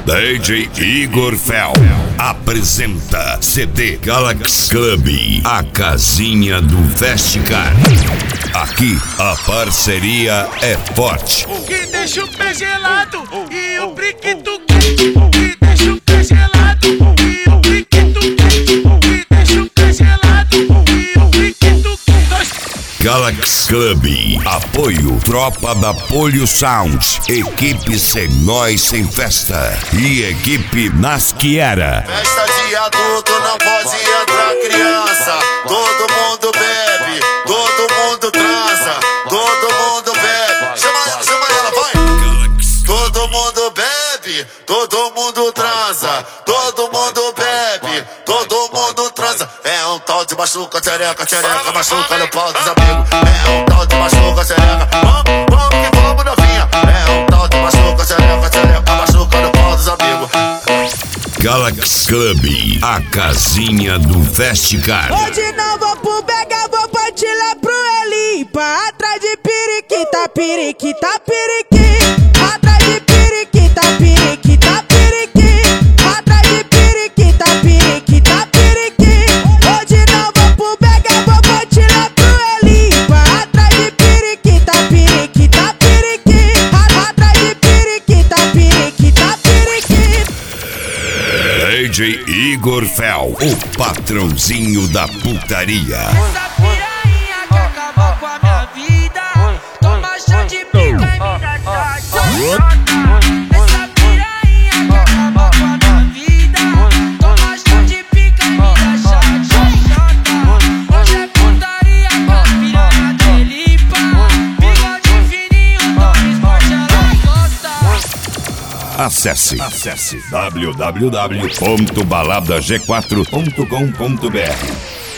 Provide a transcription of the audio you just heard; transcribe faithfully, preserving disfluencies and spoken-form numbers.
D J Igor Fel apresenta C D Galaxy Club, a casinha do Vesticar. Aqui a parceria é forte. O que deixa o pé gelado e o brinquedo quente. O que deixa o pé gelado e o brinquedo quente. O que deixa o pé gelado e o brinquedo quente. Galaxy Club, apoio Tropa da Polio Sound, equipe Sem Nós Sem Festa e equipe Nasquiera. Festa de adulto não pode entrar criança. Todo mundo bebe, todo mundo transa, todo mundo bebe. Chama ela, chama ela, vai! Todo mundo bebe, todo mundo transa, todo mundo bebe, todo mundo transa. É um tal de machuca, tchereca, tchereca, machuca no pau dos amigos. É um tal de machuca, tchereca, vamos, vamos que vamos novinha. É um tal de machuca, tchereca, tchereca, machuca no pau dos amigos. Galaxy Club, a casinha do Vesticar. Hoje não vou pro Bega, vou partir lá pro Elipa. Atrás de periquita, periquita, periquita. Atrás de periquita, periquita, periquita. Atrás de periquita, periquita, periquita. Hoje não vou pro Bega, vou partir lá pro Elipa. Atrás de periquita, periquita, periquita. Atrás de periquita, periquita, periquita. D J Igor Fel, o patrãozinho da putaria. Essa piranha que acabou com a minha vida, toma chá de pica e me dá chá. Essa piranha que acabou com a minha vida, toma chá de pica e me dá chá. Hoje é putaria com a piranha delipa, bigode fininho, no esporte ela gosta. Acesse, acesse w w w ponto balada g quatro ponto com ponto b r.